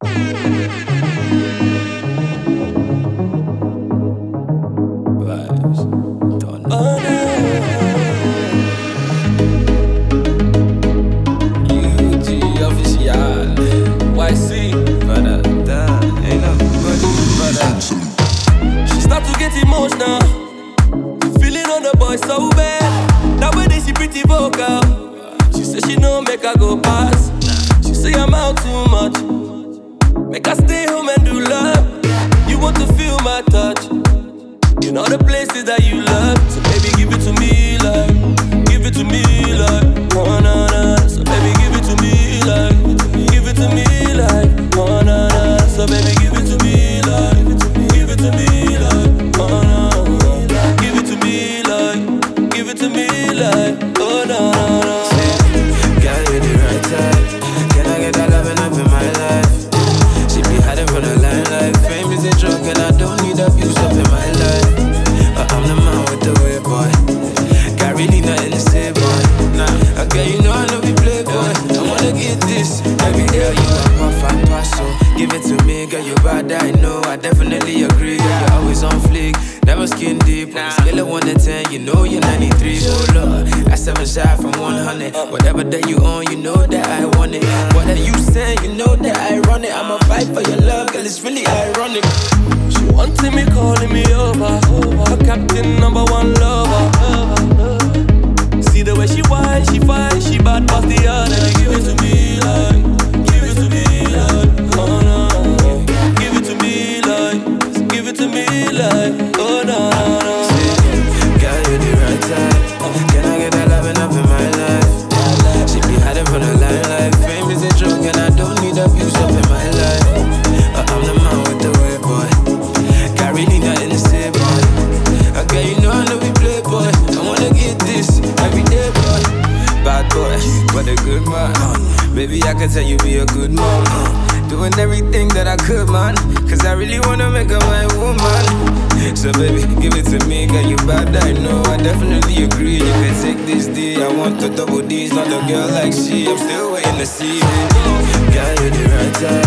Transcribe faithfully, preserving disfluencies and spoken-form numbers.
Emotional, feeling on the boy so bad. Nowadays she pretty vocal. She say she no make her go past. She say I'm out too much. Make her stay home and do love. You want to feel my touch. You know the places that you love. So baby give it to me like, give it to me like, oh na na. So baby give it to me like, give it to me like, oh na na. So baby give it to me like, give it to me like. Oh no, give it to me like, give it to me like, oh no, no, no. Girl, you're the right type. Can I get that loving up in my life? She be hiding from the limelight. Fame is a drug and I don't need abuse up in my life. But I'm the man with the way, boy. Got really nothing to say, boy. Nah, okay, you know I know we play, boy. I wanna get this. Every day you are puff and pass, so give it to me, girl, you bad, I know. I definitely agree, girl, you're always on fleek. Never skin deep, nah. Scale of one to ten, you know you're ninety-three. So look, that's seven shy from one hundred. Whatever that you own, you know that I want it. What are you saying, you know that I run it. I'ma fight for your love, girl, it's really ironic. She wanted me, calling me over. Her captain, number one lover. See the way she whine, she fight, she bad past the other. Give it to me like, give it to me like, oh no. Give it to me like, give it to me like, oh no, no, no. Girl, you're the right type. Can I get that loving up in my life? She be hiding from the limelight. Fame is a drug and I don't need abuse up in my life. But I'm the man with the way, boy. Got really nothing to say, boy. Okay, you know I know we play, boy. I wanna get this every day, boy. Bad boy, what a good man. Baby, I can tell you be a good mom. Doing everything that I could, man. Cause I really wanna make her my woman. So baby, give it to me, girl, you bad, I know. I definitely agree, you can take this D. I want the double D's, not a girl like she. I'm still waiting to see it. Girl, you're the right type.